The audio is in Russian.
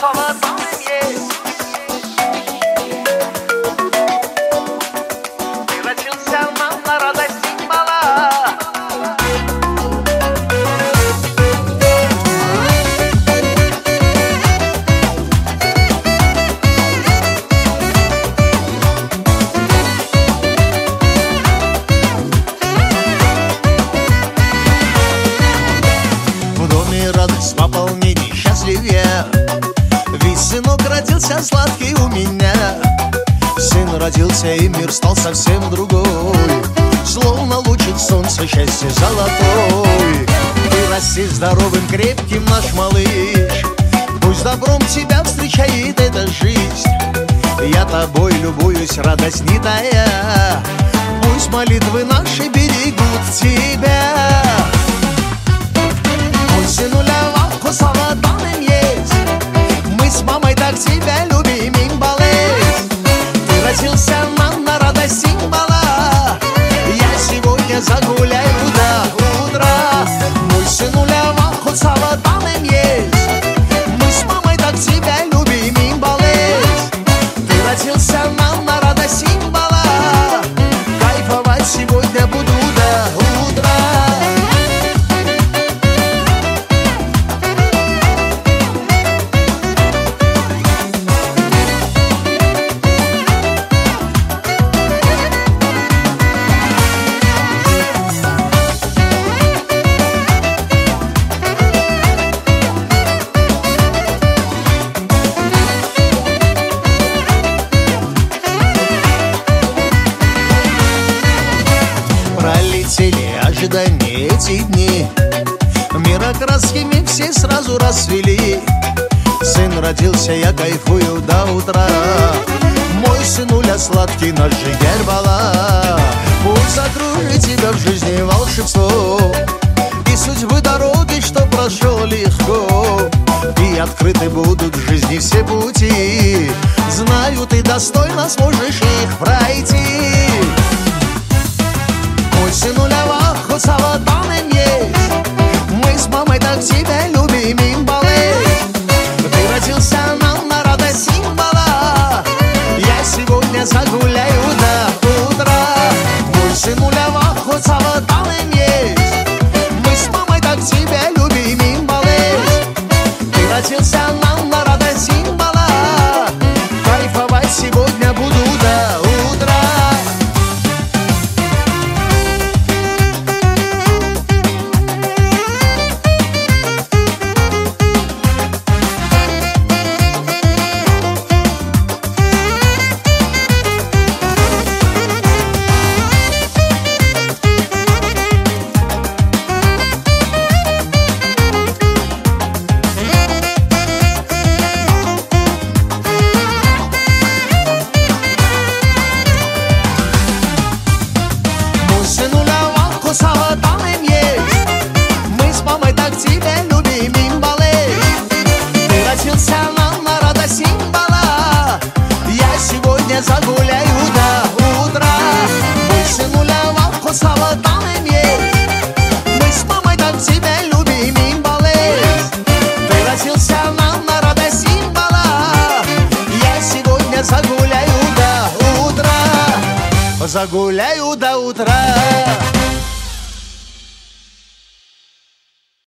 золотом есть. Превратился нам на радость символа. Радость в пополнении счастливее, ведь сынок родился сладкий у меня. Сын родился, и мир стал совсем другой, словно лучик солнца, счастье золотой. Ты расти здоровым, крепким, наш малыш, пусть добром тебя встречает эта жизнь. Я тобой любуюсь, радость не тая, пусть молитвы наши берегут тебя. Сынуля лавку золотом есть, мы с мамой так тебя любим, имбалес. Ты родился нам на радость символа, я сегодня загуляю до утра. Мой сынуля лавку золотом есть, мы с мамой так тебя любим, имбалес. Ты родился нам на радость символа, кайфовать сегодня буду до утра. Пролетели ожидания эти дни, мирокраскими все сразу расцвели. Сын родился, я кайфую до утра. Мой сынуля сладкий, наш Гербала. Пусть закроет тебя в жизни волшебство, и судьбы дороги, что прошел легко, и открыты будут в жизни все пути. Знаю, ты достойно сможешь их пройти. Мой сынуля лавку золотом есть, мы с мамой так тебя любим, имбалес. Ты родился нам на радость символа, я сегодня загуляю до утра. Мой сынуля лавку золотом есть, мы с мамой так тебя любим, имбалес. Ты родился нам на радость символа, кайфовать сегодня буду до утра. Загуляю до утра. Мой сынуля лавку золотом есть, мы с мамой так тебя любим, имбалес. Ты родился нам на радость символа, я сегодня загуляю до утра. Загуляю до утра.